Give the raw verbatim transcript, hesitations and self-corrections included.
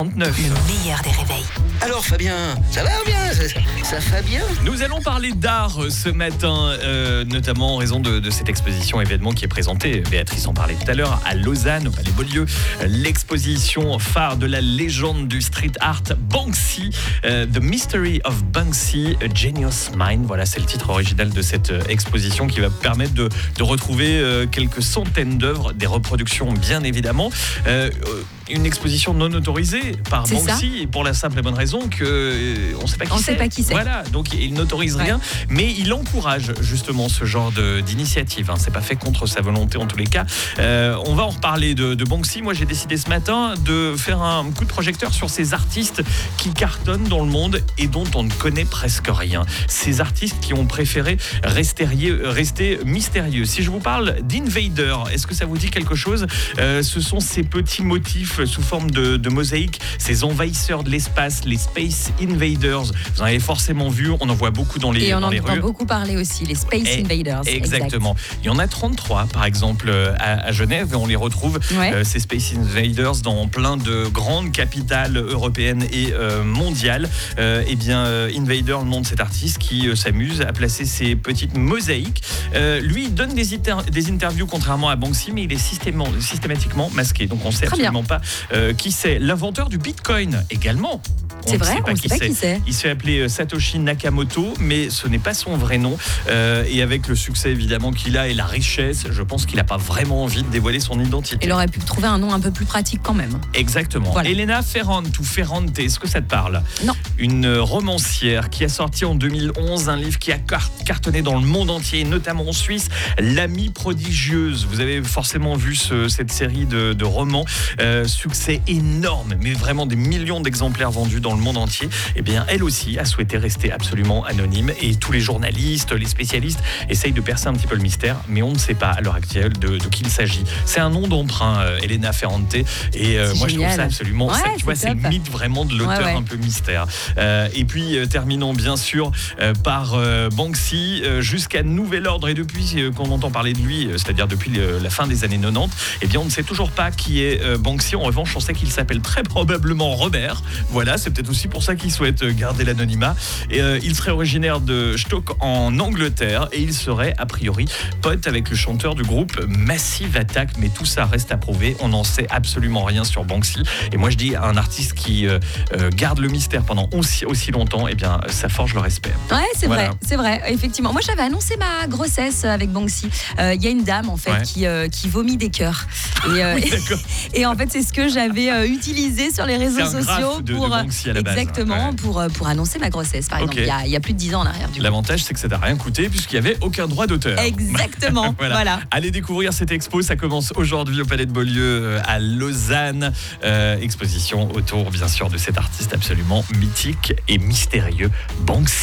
trente-neuf. Le meilleur des réveils. Alors Fabien, ça va bien ça, ça va bien. Nous allons parler d'art ce matin, euh, notamment en raison de, de cette exposition événement qui est présentée, Béatrice en parlait tout à l'heure, à Lausanne, au Palais Beaulieu. L'exposition phare de la légende du street art Banksy, euh, The Mystery of Banksy, A Genius Mind. Voilà, c'est le titre original de cette exposition qui va permettre de, de retrouver euh, quelques centaines d'œuvres, des reproductions bien évidemment. Euh, une exposition non autorisée par C'est Banksy, et pour la simple et bonne raison que euh, on ne sait pas qui On c'est. sait pas qui c'est. Voilà, donc il n'autorise Ouais. rien, mais il encourage justement ce genre de, d'initiative. Hein. C'est pas fait contre sa volonté en tous les cas. Euh, on va en reparler de, de Banksy. Moi, j'ai décidé ce matin de faire un coup de projecteur sur ces artistes qui cartonnent dans le monde et dont on ne connaît presque rien. Ces artistes qui ont préféré rester, rester mystérieux. Si je vous parle d'Invader, est-ce que ça vous dit quelque chose ? euh, Ce sont ces petits motifs sous forme de, de mosaïque, ces envahisseurs de l'espace, les Space Invaders. Vous en avez forcément vu, on en voit beaucoup dans les, Et on dans en les entend rues. beaucoup parler aussi, les Space Et- Invaders. Exactement. Il y en a trente-trois, par exemple, euh, à, à Genève, et on les retrouve, Ouais. euh, ces Space Invaders, dans plein de grandes capitales européennes et euh, mondiales. Euh, et bien, euh, Invader, le nom de cet artiste qui euh, s'amuse à placer ces petites mosaïques. Euh, lui, il donne des, inter- des interviews, contrairement à Banksy, mais il est systéma- systématiquement masqué. Donc, on ne sait Très bien. absolument pas euh, qui c'est. L'inventeur du Bitcoin, également. C'est ne vrai, sait on ne sait pas qui c'est. Il se fait appeler euh, Satoshi Nakamoto, mais ce n'est pas son vrai nom. Euh, et avec le succès évidemment qu'il a et la richesse, je pense qu'il n'a pas vraiment envie de dévoiler son identité. Il aurait pu trouver un nom un peu plus pratique quand même. Exactement. Voilà. Elena Ferrante ou Ferrante, est-ce que ça te parle ? Non. Une romancière qui a sorti en deux mille onze un livre qui a car- cartonné dans le monde entier, notamment en Suisse, L'Amie prodigieuse. Vous avez forcément vu ce- cette série de, de romans. Euh, succès énorme, mais vraiment des millions d'exemplaires vendus dans le monde entier. Eh bien, elle aussi a souhaité rester absolument anonyme, et tous les journalistes, les spécialistes essayent de percer un petit peu le mystère, mais on ne sait pas à l'heure actuelle de, de qui il s'agit. C'est un nom d'emprunt, euh, Elena Ferrante, et euh, C'est moi je trouve génial. ça absolument, Ouais, ça, tu c'est vois, c'est le top. mythe vraiment de l'auteur, Ouais, ouais. un peu mystère. Euh, et puis euh, terminons bien sûr euh, par euh, Banksy, euh, jusqu'à nouvel ordre, et depuis euh, qu'on entend parler de lui, euh, c'est-à-dire depuis le- la fin des années quatre-vingt-dix, eh bien on ne sait toujours pas qui est euh, Banksy. En revanche, on sait qu'il s'appelle très probablement Robert. Voilà, c'est peut-être aussi pour ça qu'il souhaite euh, garder l'anonymat. Et euh, il serait originaire de Stoke en Angleterre, et il serait a priori pote avec le chanteur du groupe Massive Attack, mais tout ça reste à prouver. On n'en sait absolument rien sur Banksy. Et moi je dis, un artiste qui euh, euh, garde le mystère pendant aussi, aussi longtemps, eh bien ça forge le respect. Ouais, c'est Voilà. vrai, c'est vrai, effectivement. Moi, j'avais annoncé ma grossesse avec Banksy. Euh, Il y a une dame, en fait, Ouais. qui, euh, qui vomit des cœurs. Et, euh, Oui, d'accord. et en fait, c'est ce que j'avais euh, utilisé sur les réseaux C'est un graphe sociaux de- de pour, euh, Banksy à la base. exactement, Ouais. pour, euh, pour annoncer ma grossesse, par Ok. exemple. Il y, a, il y a plus de dix ans en arrière, du coup. L'avantage, c'est que ça n'a rien coûté puisqu'il n'y avait aucun droit d'auteur. Exactement, Voilà. voilà. Allez découvrir cette expo, ça commence aujourd'hui au Palais de Beaulieu euh, à Lausanne. Euh, exposition autour, bien sûr, de cet artiste absolument mythique et mystérieux, Banksy.